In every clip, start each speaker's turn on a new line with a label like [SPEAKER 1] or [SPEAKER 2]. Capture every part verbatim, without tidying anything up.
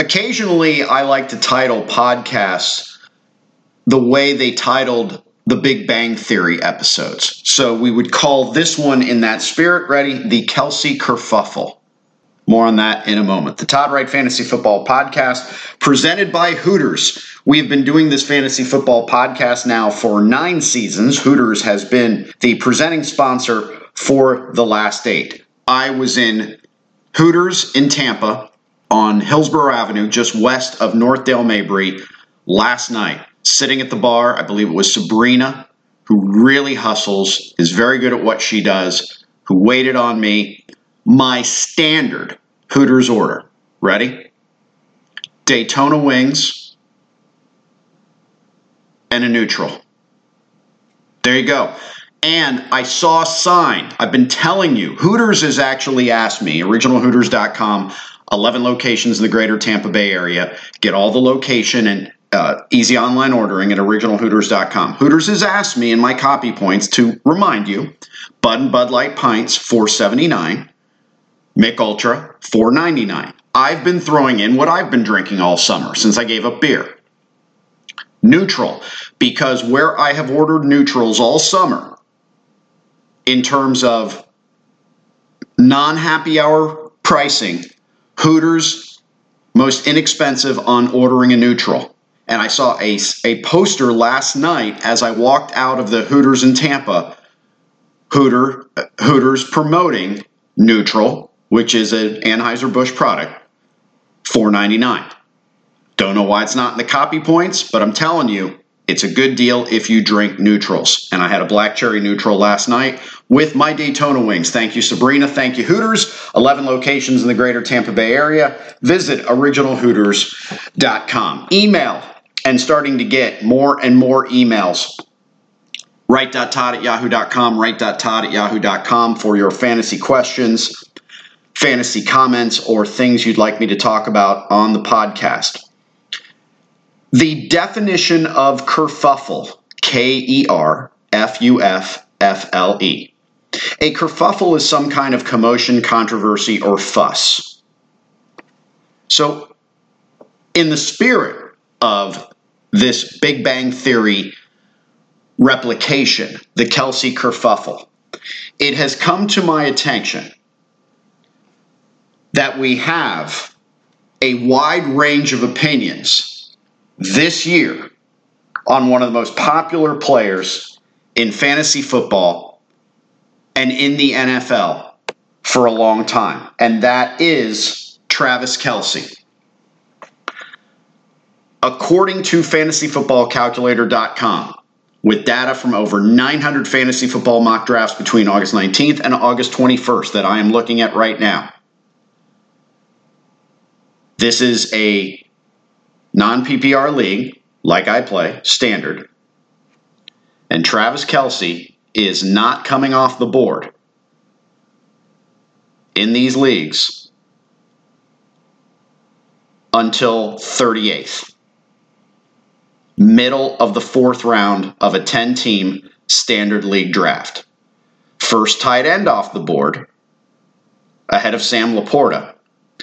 [SPEAKER 1] occasionally I like to title podcasts the way they titled the Big Bang Theory episodes. So we would call this one in that spirit, ready, the Kelsey Kerfuffle. More on that in a moment. The Todd Wright Fantasy Football Podcast, presented by Hooters. We have been doing this fantasy football podcast now for nine seasons. Hooters has been the presenting sponsor for the last eight. I was in Hooters in Tampa on Hillsborough Avenue, just west of Northdale Mabry, last night, sitting at the bar. I believe it was Sabrina, who really hustles, is very good at what she does, who waited on me. My standard Hooters order. Ready? Daytona wings and a neutral. There you go. And I saw a sign. I've been telling you, Hooters has actually asked me, original hooters dot com, eleven locations in the greater Tampa Bay area. Get all the location and uh, easy online ordering at original hooters dot com. Hooters has asked me in my copy points to remind you, Bud and Bud Light pints, four seventy-nine. Mick Ultra, four ninety-nine. I've been throwing in what I've been drinking all summer since I gave up beer. Neutral, because where I have ordered neutrals all summer in terms of non-happy hour pricing, Hooters most inexpensive on ordering a neutral. And I saw a, a poster last night as I walked out of the Hooters in Tampa, Hooter, Hooters promoting neutral, which is an Anheuser-Busch product, four ninety-nine. Don't know why it's not in the copy points, but I'm telling you, it's a good deal if you drink neutrals. And I had a black cherry neutral last night with my Daytona wings. Thank you, Sabrina. Thank you, Hooters. eleven locations in the greater Tampa Bay area. Visit original hooters dot com. Email, and starting to get more and more emails. write dot todd at yahoo dot com, write dot todd at yahoo dot com for your fantasy questions, fantasy comments, or things you'd like me to talk about on the podcast. The definition of kerfuffle, K E R F U F F L E. A kerfuffle is some kind of commotion, controversy, or fuss. So, in the spirit of this Big Bang Theory replication, the Kelsey kerfuffle, it has come to my attention that we have a wide range of opinions this year on one of the most popular players in fantasy football and in the N F L for a long time, and that is Travis Kelce. According to fantasy football calculator dot com, with data from over nine hundred fantasy football mock drafts between August nineteenth and August twenty-first that I am looking at right now, this is a non-P P R league, like I play, standard. And Travis Kelce is not coming off the board in these leagues until thirty-eighth. Middle of the fourth round of a ten-team standard league draft. First tight end off the board, ahead of Sam Laporta.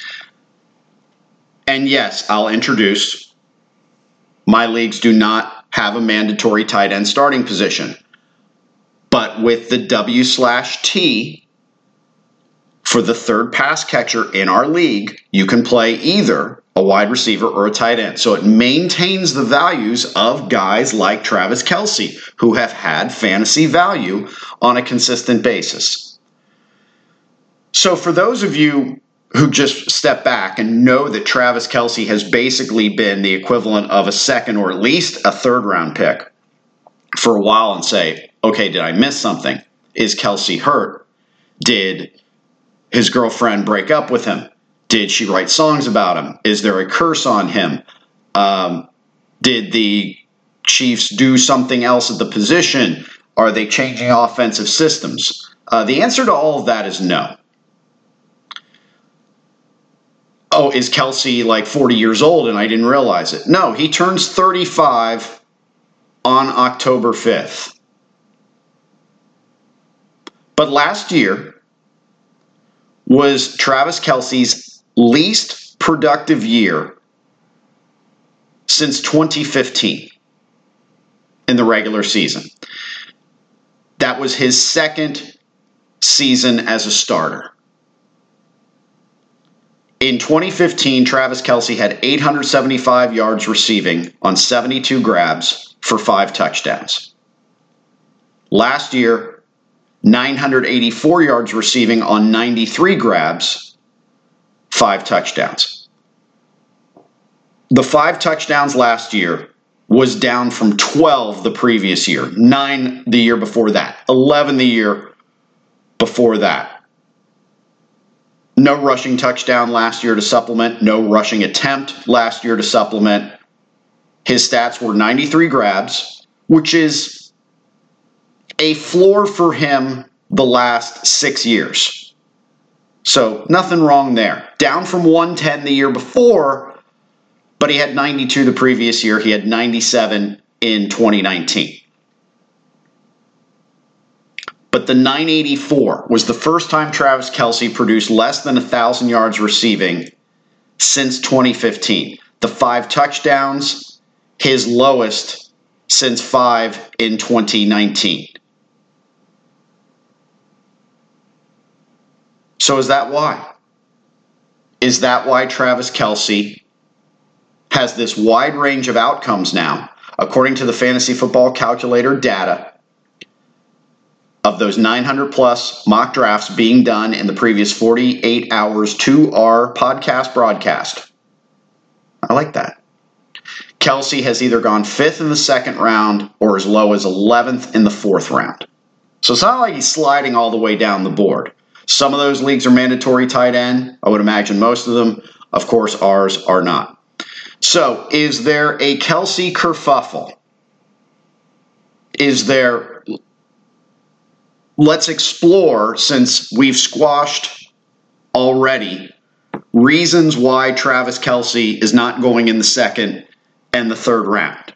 [SPEAKER 1] And yes, I'll introduce, my leagues do not have a mandatory tight end starting position. But with the W slash T for the third pass catcher in our league, you can play either a wide receiver or a tight end. So it maintains the values of guys like Travis Kelce, who have had fantasy value on a consistent basis. So for those of you who just step back and know that Travis Kelce has basically been the equivalent of a second or at least a third round pick for a while and say, okay, did I miss something? Is Kelce hurt? Did his girlfriend break up with him? Did she write songs about him? Is there a curse on him? Um, did the Chiefs do something else at the position? Are they changing offensive systems? Uh, the answer to all of that is no. Oh, is Kelce like forty years old and I didn't realize it? No, he turns thirty-five on October fifth. But last year was Travis Kelce's least productive year since twenty fifteen in the regular season. That was his second season as a starter. In twenty fifteen, Travis Kelce had eight hundred seventy-five yards receiving on seventy-two grabs for five touchdowns. Last year, nine hundred eighty-four yards receiving on ninety-three grabs, five touchdowns. The five touchdowns last year was down from twelve the previous year, nine the year before that, eleven the year before that. No rushing touchdown last year to supplement, no rushing attempt last year to supplement. His stats were ninety-three grabs, which is a floor for him the last six years. So nothing wrong there. Down from one ten the year before, but he had ninety-two the previous year. He had ninety-seven in twenty nineteen. But the nine eighty-four was the first time Travis Kelce produced less than one thousand yards receiving since twenty fifteen. The five touchdowns, his lowest since five in twenty nineteen. So is that why? Is that why Travis Kelce has this wide range of outcomes now, according to the Fantasy Football Calculator data, of those nine hundred plus mock drafts being done in the previous forty-eight hours to our podcast broadcast? I like that. Kelce has either gone fifth in the second round or as low as eleventh in the fourth round. So it's not like he's sliding all the way down the board. Some of those leagues are mandatory tight end. I would imagine most of them. Of course, ours are not. So is there a Kelce kerfuffle? Is there... Let's explore, since we've squashed already, reasons why Travis Kelce is not going in the second and the third round.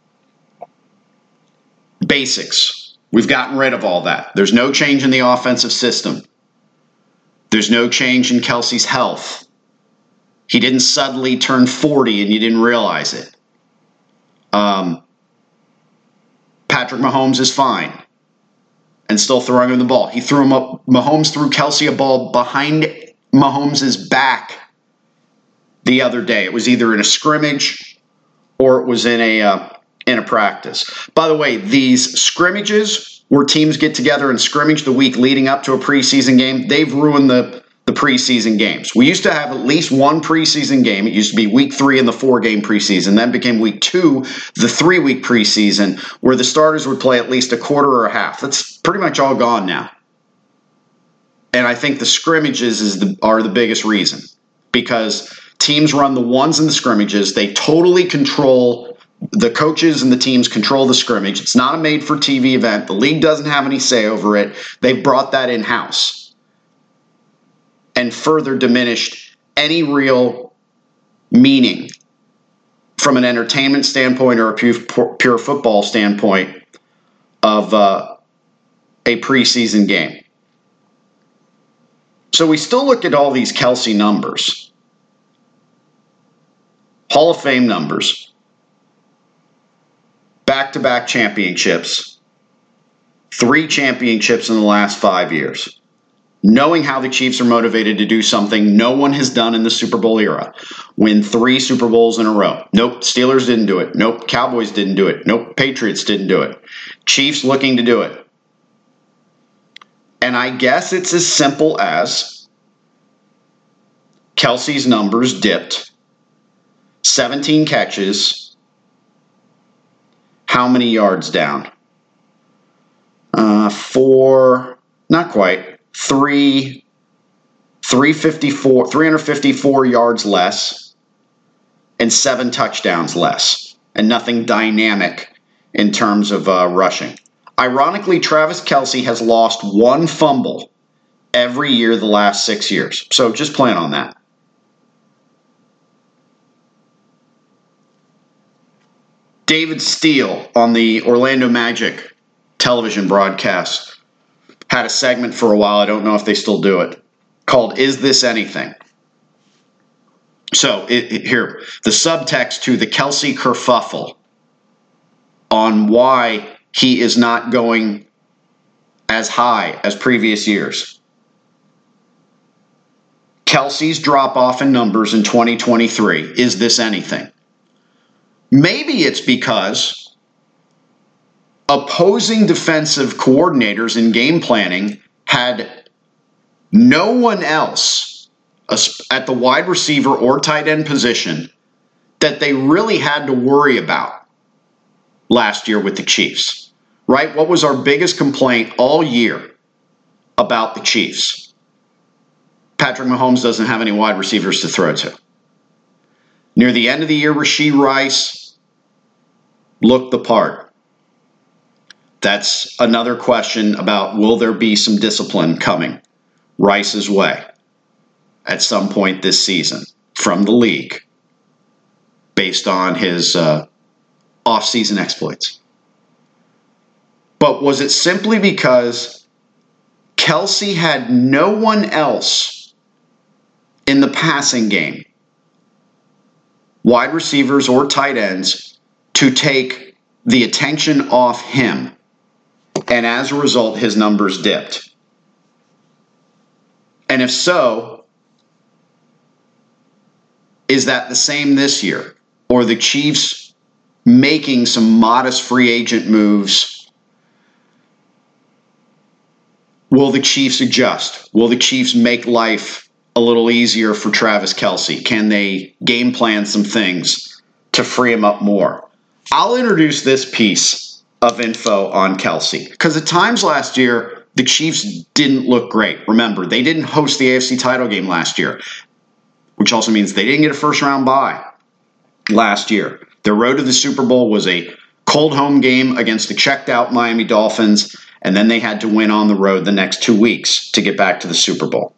[SPEAKER 1] Basics. We've gotten rid of all that. There's no change in the offensive system. There's no change in Kelce's health. He didn't suddenly turn forty and you didn't realize it. Um, Patrick Mahomes is fine and still throwing him the ball. He threw him up. Mahomes threw Kelce a ball behind Mahomes' back the other day. It was either in a scrimmage or it was in a uh, in a practice. By the way, these scrimmages where teams get together and scrimmage the week leading up to a preseason game, they've ruined the, the preseason games. We used to have at least one preseason game. It used to be week three in the four-game preseason. Then became week two, the three-week preseason, where the starters would play at least a quarter or a half. That's pretty much all gone now. And I think the scrimmages is the, are the biggest reason, because teams run the ones in the scrimmages. They totally control, the coaches and the teams control the scrimmage. It's not a made-for-T V event. The league doesn't have any say over it. They've brought that in-house and further diminished any real meaning from an entertainment standpoint or a pure, pure football standpoint of uh, a preseason game. So we still look at all these Kelce numbers, Hall of Fame numbers, back-to-back championships, three championships in the last five years. Knowing how the Chiefs are motivated to do something no one has done in the Super Bowl era. Win three Super Bowls in a row. Nope, Steelers didn't do it. Nope, Cowboys didn't do it. Nope, Patriots didn't do it. Chiefs looking to do it. And I guess it's as simple as Kelce's numbers dipped. seventeen catches. How many yards down? Uh, four, not quite. Three, three fifty-four, three hundred fifty-four yards less, and seven touchdowns less, and nothing dynamic in terms of uh, rushing. Ironically, Travis Kelce has lost one fumble every year the last six years. So just plan on that. David Steele on the Orlando Magic television broadcast had a segment for a while, I don't know if they still do it, called Is This Anything? So it, it, here, the subtext to the Kelce kerfuffle on why he is not going as high as previous years. Kelce's drop-off in numbers in twenty twenty-three, is this anything? Maybe it's because opposing defensive coordinators in game planning had no one else at the wide receiver or tight end position that they really had to worry about last year with the Chiefs, right? What was our biggest complaint all year about the Chiefs? Patrick Mahomes doesn't have any wide receivers to throw to. Near the end of the year, Rashee Rice looked the part. That's another question about, will there be some discipline coming Rice's way at some point this season from the league based on his uh, off-season exploits? But was it simply because Kelce had no one else in the passing game, wide receivers or tight ends, to take the attention off him, and as a result, his numbers dipped? And if so, is that the same this year? Or the Chiefs making some modest free agent moves? Will the Chiefs adjust? Will the Chiefs make life a little easier for Travis Kelce? Can they game plan some things to free him up more? I'll introduce this piece of info on Kelce, because at times last year, the Chiefs didn't look great. Remember, they didn't host the A F C title game last year, which also means they didn't get a first-round bye last year. Their road to the Super Bowl was a cold home game against the checked-out Miami Dolphins, and then they had to win on the road the next two weeks to get back to the Super Bowl.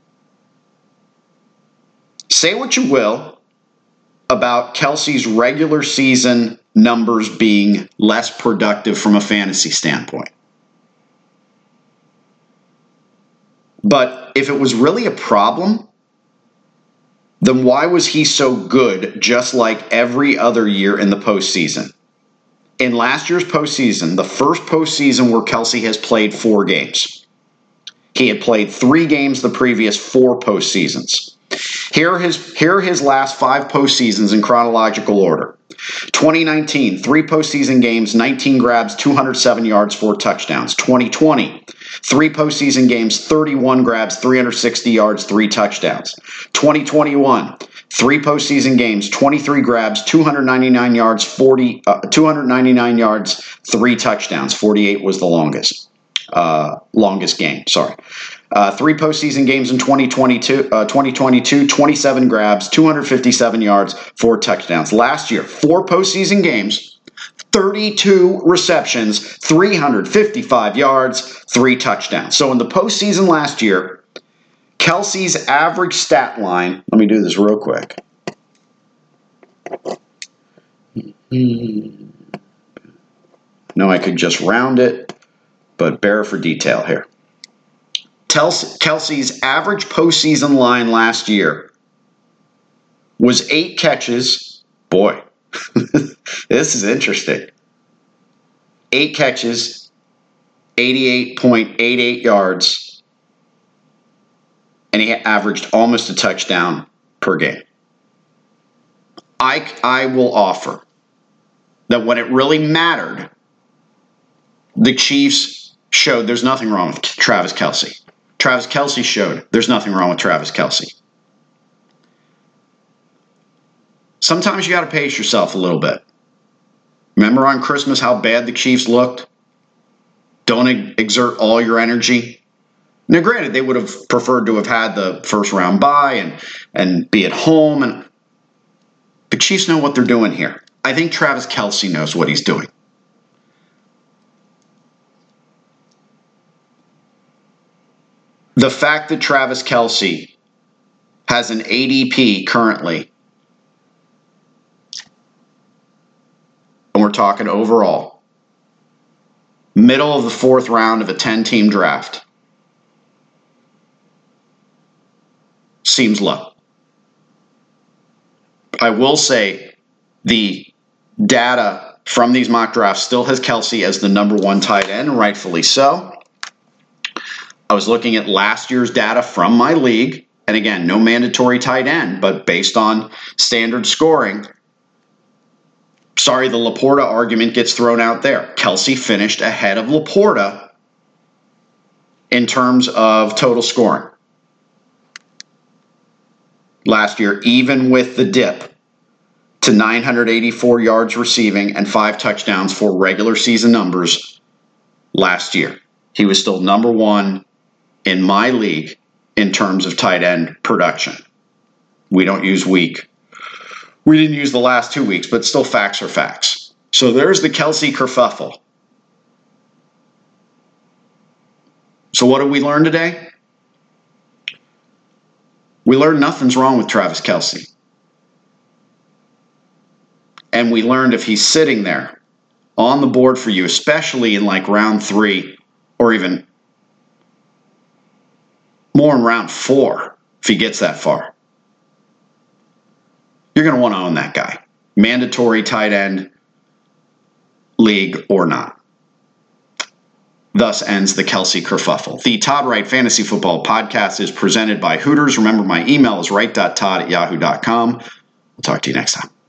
[SPEAKER 1] Say what you will about Kelce's regular season numbers being less productive from a fantasy standpoint. But if it was really a problem, then why was he so good just like every other year in the postseason? In last year's postseason, the first postseason where Kelce has played four games. He had played three games the previous four postseasons. Here are his, here are his last five postseasons in chronological order. twenty nineteen, three postseason games, nineteen grabs, two hundred seven yards, four touchdowns. twenty twenty, three postseason games, thirty-one grabs, three hundred sixty yards, three touchdowns. twenty twenty-one, three postseason games, twenty-three grabs, two hundred ninety-nine yards, forty, uh, two hundred ninety-nine yards, three touchdowns. forty-eight was the longest, uh, longest game. Sorry. Uh, three postseason games in twenty twenty-two, uh, twenty twenty-two, twenty-seven grabs, two hundred fifty-seven yards, four touchdowns. Last year, four postseason games, thirty-two receptions, three hundred fifty-five yards, three touchdowns. So in the postseason last year, Kelce's average stat line, let me do this real quick. No, I could just round it, but bear for detail here. Kelce's average postseason line last year was eight catches. Boy, this is interesting. Eight catches, eighty-eight point eight eight yards, and he averaged almost a touchdown per game. I, I will offer that when it really mattered, the Chiefs showed there's nothing wrong with Travis Kelce. Travis Kelce showed there's nothing wrong with Travis Kelce. Sometimes you got to pace yourself a little bit. Remember on Christmas how bad the Chiefs looked? Don't exert all your energy. Now, granted, they would have preferred to have had the first round bye and, and be at home. And the Chiefs know what they're doing here. I think Travis Kelce knows what he's doing. The fact that Travis Kelce has an A D P currently, and we're talking overall, middle of the fourth round of a ten-team draft, seems low. I will say the data from these mock drafts still has Kelce as the number one tight end, and rightfully so. I was looking at last year's data from my league, and again, no mandatory tight end, but based on standard scoring, sorry, the Laporta argument gets thrown out there. Kelce finished ahead of Laporta in terms of total scoring last year, even with the dip to nine hundred eighty-four yards receiving and five touchdowns for regular season numbers last year. He was still number one in my league in terms of tight end production. We don't use week. We didn't use the last two weeks, but still facts are facts. So there's the Kelce kerfuffle. So what did we learn today? We learned nothing's wrong with Travis Kelce. And we learned if he's sitting there on the board for you, especially in like round three or even more in round four, if he gets that far, you're going to want to own that guy. Mandatory tight end league or not. Thus ends the Kelce kerfuffle. The Todd Wright Fantasy Football Podcast is presented by Hooters. Remember, my email is wright dot todd at yahoo dot com. We'll talk to you next time.